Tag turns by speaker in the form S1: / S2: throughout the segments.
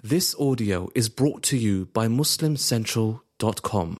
S1: This audio is brought to you by MuslimCentral.com.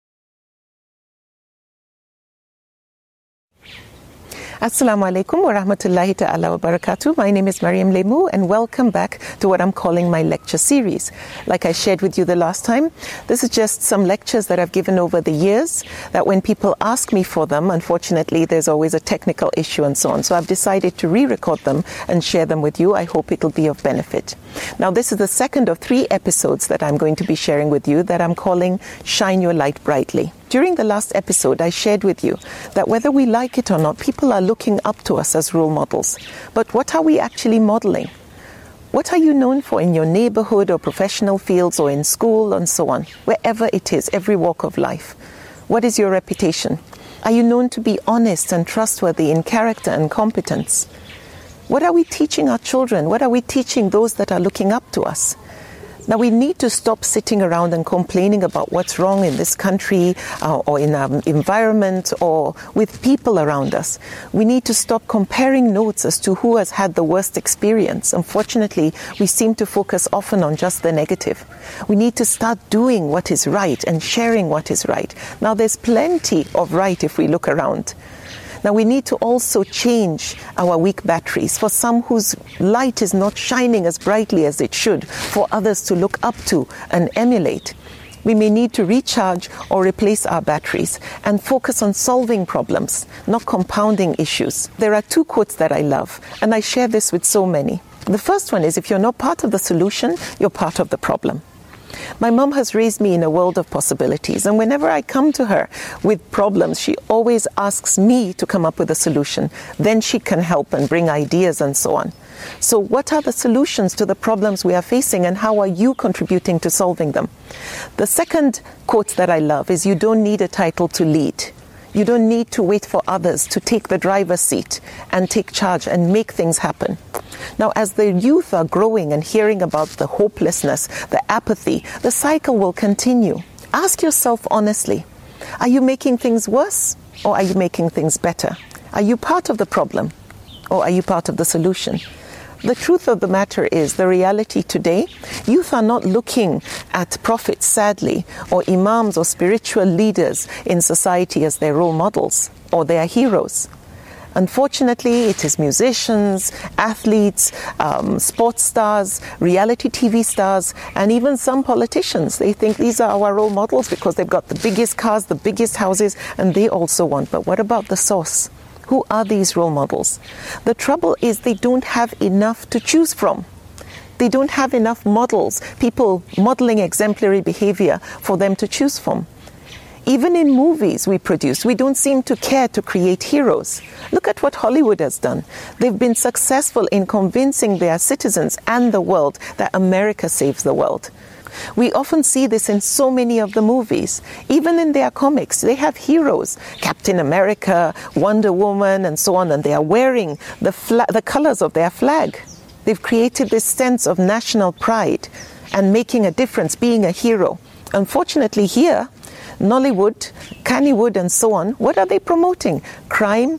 S2: Assalamu alaikum wa rahmatullahi ta'ala wa barakatuh. My name is Mariam Lemu and welcome back to what I'm calling my lecture series. Like I shared with you the last time, this is just some lectures that I've given over the years that when people ask me for them, unfortunately there's always a technical issue and so on. So I've decided to re-record them and share them with you. I hope it'll be of benefit. Now this is the second of 3 episodes that I'm going to be sharing with you that I'm calling Shine Your Light Brightly. During the last episode, I shared with you that whether we like it or not, people are looking up to us as role models. But what are we actually modeling? What are you known for in your neighborhood or professional fields or in school and so on? Wherever it is, every walk of life. What is your reputation? Are you known to be honest and trustworthy in character and competence? What are we teaching our children? What are we teaching those that are looking up to us? Now, we need to stop sitting around and complaining about what's wrong in this country or in our environment or with people around us. We need to stop comparing notes as to who has had the worst experience. Unfortunately, we seem to focus often on just the negative. We need to start doing what is right and sharing what is right. Now, there's plenty of right if we look around. Now we need to also change our weak batteries. For some whose light is not shining as brightly as it should, for others to look up to and emulate, we may need to recharge or replace our batteries and focus on solving problems, not compounding issues. There are 2 quotes that I love, and I share this with so many. The first one is, if you're not part of the solution, you're part of the problem. My mom has raised me in a world of possibilities, and whenever I come to her with problems, she always asks me to come up with a solution. Then she can help and bring ideas and so on. So what are the solutions to the problems we are facing, and how are you contributing to solving them? The second quote that I love is, you don't need a title to lead. You don't need to wait for others to take the driver's seat and take charge and make things happen. Now, as the youth are growing and hearing about the hopelessness, the apathy, the cycle will continue. Ask yourself honestly, are you making things worse or are you making things better? Are you part of the problem or are you part of the solution? The truth of the matter is, the reality today, youth are not looking at prophets, sadly, or imams or spiritual leaders in society as their role models or their heroes. Unfortunately, it is musicians, athletes, sports stars, reality TV stars, and even some politicians. They think these are our role models because they've got the biggest cars, the biggest houses, and they also want. But what about the source? Who are these role models? The trouble is they don't have enough to choose from. They don't have enough models, people modeling exemplary behavior for them to choose from. Even in movies we produce, we don't seem to care to create heroes. Look at what Hollywood has done. They've been successful in convincing their citizens and the world that America saves the world. We often see this in so many of the movies. Even in their comics, they have heroes, Captain America, Wonder Woman, and so on, and they are wearing the colors of their flag. They've created this sense of national pride and making a difference, being a hero. Unfortunately here, Nollywood, Kannywood, and so on, what are they promoting? Crime,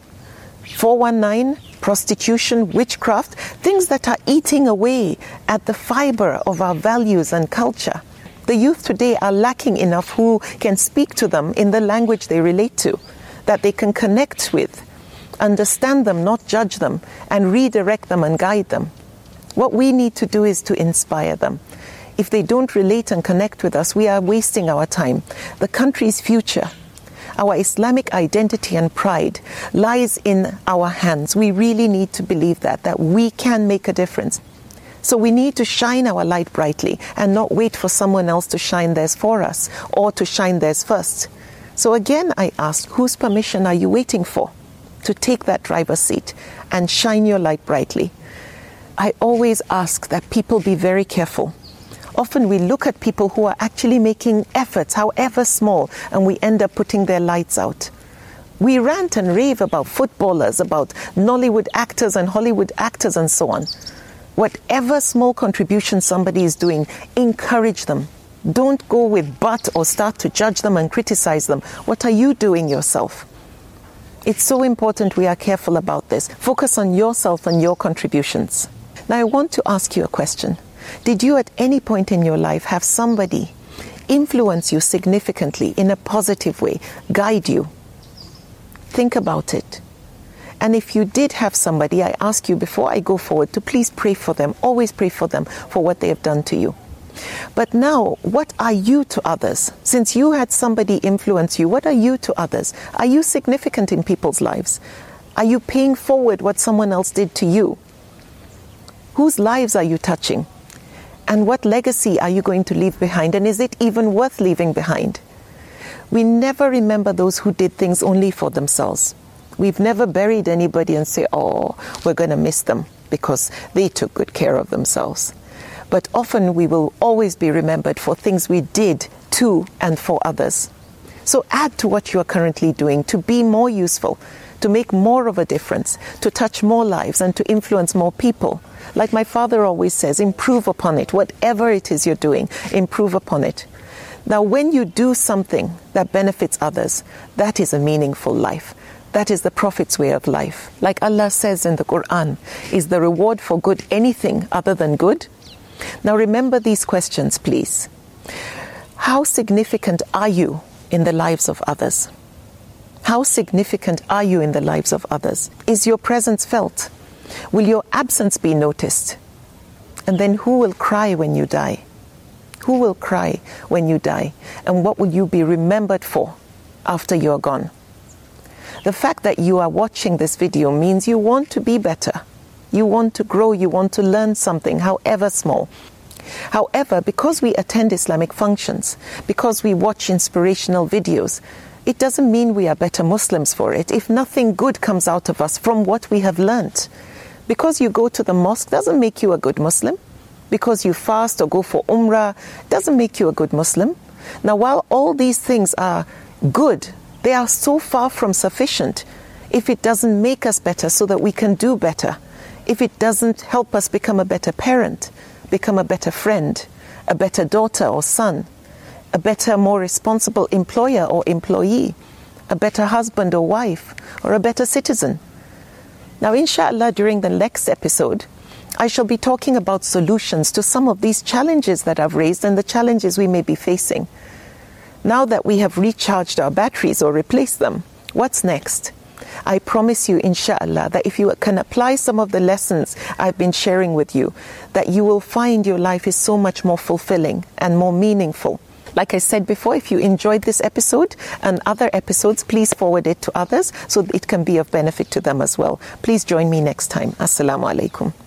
S2: 419, prostitution, witchcraft, things that are eating away at the fiber of our values and culture. The youth today are lacking enough who can speak to them in the language they relate to, that they can connect with, understand them, not judge them, and redirect them and guide them. What we need to do is to inspire them. If they don't relate and connect with us, we are wasting our time. The country's future, our Islamic identity and pride lies in our hands. We really need to believe that we can make a difference. So we need to shine our light brightly and not wait for someone else to shine theirs for us or to shine theirs first. So again, I ask, whose permission are you waiting for to take that driver's seat and shine your light brightly? I always ask that people be very careful. Often we look at people who are actually making efforts, however small, and we end up putting their lights out. We rant and rave about footballers, about Nollywood actors and Hollywood actors and so on. Whatever small contribution somebody is doing, encourage them. Don't go with but or start to judge them and criticize them. What are you doing yourself? It's so important we are careful about this. Focus on yourself and your contributions. Now I want to ask you a question. Did you at any point in your life have somebody influence you significantly in a positive way, guide you? Think about it. And if you did have somebody, I ask you before I go forward to please pray for them. Always pray for them for what they have done to you. But now, what are you to others? Since you had somebody influence you, what are you to others? Are you significant in people's lives? Are you paying forward what someone else did to you? Whose lives are you touching? And what legacy are you going to leave behind? And is it even worth leaving behind? We never remember those who did things only for themselves. We've never buried anybody and say, oh, we're going to miss them because they took good care of themselves. But often we will always be remembered for things we did to and for others. So add to what you are currently doing to be more useful, to make more of a difference, to touch more lives and to influence more people. Like my father always says, improve upon it. Whatever it is you're doing, improve upon it. Now, when you do something that benefits others, that is a meaningful life. That is the Prophet's way of life. Like Allah says in the Quran, is the reward for good anything other than good? Now remember these questions, please. How significant are you in the lives of others? How significant are you in the lives of others? Is your presence felt? Will your absence be noticed? And then who will cry when you die? Who will cry when you die? And what will you be remembered for after you're gone? The fact that you are watching this video means you want to be better. You want to grow, you want to learn something, however small. However, because we attend Islamic functions, because we watch inspirational videos, it doesn't mean we are better Muslims for it if nothing good comes out of us from what we have learnt. Because you go to the mosque doesn't make you a good Muslim. Because you fast or go for Umrah doesn't make you a good Muslim. Now, while all these things are good, they are so far from sufficient if it doesn't make us better so that we can do better. If it doesn't help us become a better parent, become a better friend, a better daughter or son, a better, more responsible employer or employee, a better husband or wife, or a better citizen. Now, inshallah, during the next episode, I shall be talking about solutions to some of these challenges that I've raised and the challenges we may be facing. Now that we have recharged our batteries or replaced them, what's next? I promise you, inshallah, that if you can apply some of the lessons I've been sharing with you, that you will find your life is so much more fulfilling and more meaningful. Like I said before, if you enjoyed this episode and other episodes, please forward it to others so it can be of benefit to them as well. Please join me next time. Assalamu alaikum.